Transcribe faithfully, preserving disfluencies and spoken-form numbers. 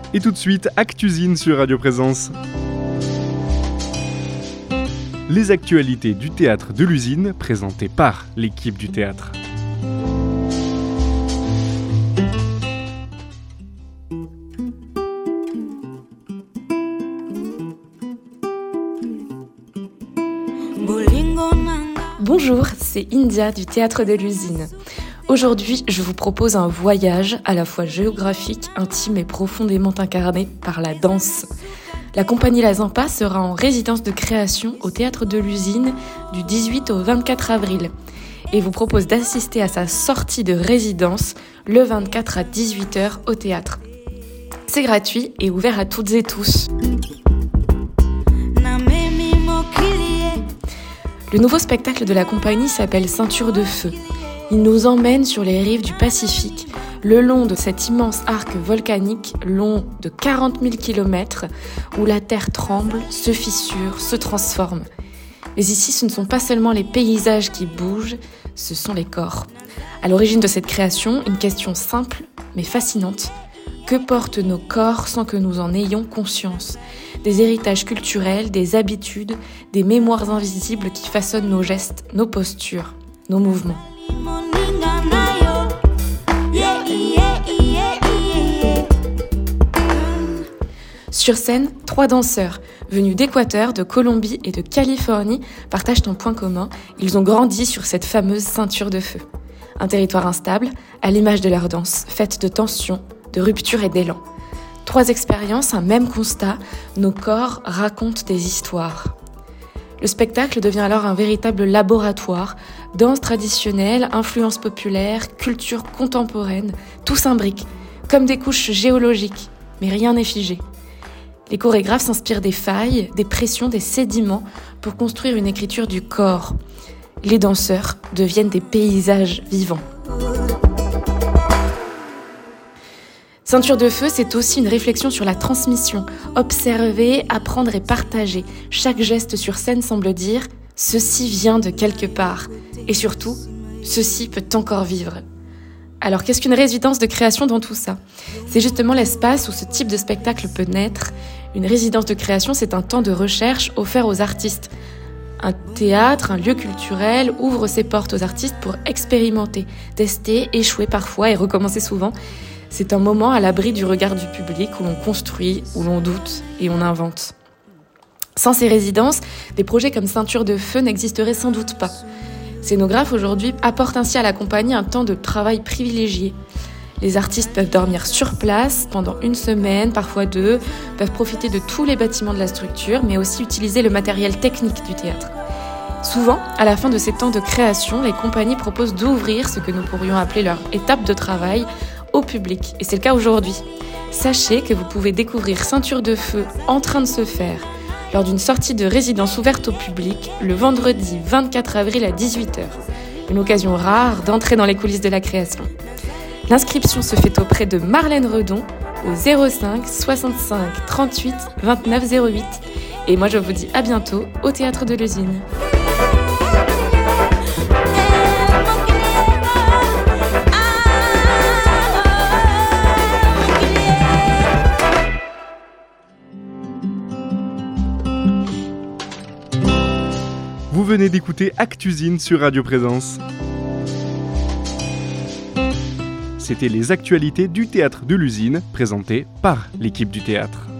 Et tout de suite, Actuzine sur Radio Présence. Les actualités du théâtre de l'usine, présentées par l'équipe du théâtre. Bonjour, c'est India du théâtre de l'usine. Aujourd'hui, je vous propose un voyage à la fois géographique, intime et profondément incarné par la danse. La compagnie La Zampa sera en résidence de création au théâtre de l'usine du dix-huit au vingt-quatre avril et vous propose d'assister à sa sortie de résidence le vingt-quatre à dix-huit heures au théâtre. C'est gratuit et ouvert à toutes et tous. Le nouveau spectacle de la compagnie s'appelle Ceinture de feu. Il nous emmène sur les rives du Pacifique, le long de cet immense arc volcanique long de quarante mille kilomètres, où la terre tremble, se fissure, se transforme. Mais ici, ce ne sont pas seulement les paysages qui bougent, ce sont les corps. À l'origine de cette création, une question simple mais fascinante. Que portent nos corps sans que nous en ayons conscience ? Des héritages culturels, des habitudes, des mémoires invisibles qui façonnent nos gestes, nos postures, nos mouvements. Sur scène, trois danseurs, venus d'Équateur, de Colombie et de Californie, partagent un point commun. Ils ont grandi sur cette fameuse ceinture de feu. Un territoire instable, à l'image de leur danse, faite de tensions, de ruptures et d'élan. Trois expériences, un même constat, nos corps racontent des histoires. Le spectacle devient alors un véritable laboratoire, danse traditionnelle, influence populaire, culture contemporaine, tout s'imbrique, comme des couches géologiques, mais rien n'est figé. Les chorégraphes s'inspirent des failles, des pressions, des sédiments pour construire une écriture du corps. Les danseurs deviennent des paysages vivants. Ceinture de feu, c'est aussi une réflexion sur la transmission. Observer, apprendre et partager. Chaque geste sur scène semble dire « ceci vient de quelque part » et surtout « ceci peut encore vivre ». Alors qu'est-ce qu'une résidence de création dans tout ça ? C'est justement l'espace où ce type de spectacle peut naître. Une résidence de création, c'est un temps de recherche offert aux artistes. Un théâtre, un lieu culturel ouvre ses portes aux artistes pour expérimenter, tester, échouer parfois et recommencer souvent. C'est un moment à l'abri du regard du public où l'on construit, où l'on doute et on invente. Sans ces résidences, des projets comme Ceinture de feu n'existeraient sans doute pas. Scénographes aujourd'hui apportent ainsi à la compagnie un temps de travail privilégié. Les artistes peuvent dormir sur place pendant une semaine, parfois deux, peuvent profiter de tous les bâtiments de la structure, mais aussi utiliser le matériel technique du théâtre. Souvent, à la fin de ces temps de création, les compagnies proposent d'ouvrir ce que nous pourrions appeler leur étape de travail au public, et c'est le cas aujourd'hui. Sachez que vous pouvez découvrir Ceinture de feu en train de se faire lors d'une sortie de résidence ouverte au public le vendredi vingt-quatre avril à dix-huit heures. Une occasion rare d'entrer dans les coulisses de la création. L'inscription se fait auprès de Marlène Redon au zéro cinq soixante-cinq trente-huit vingt-neuf zéro huit. Et moi je vous dis à bientôt au théâtre de l'usine. Vous venez d'écouter Actuzine sur Radio Présence. C'était les actualités du théâtre de l'usine, présentées par l'équipe du théâtre.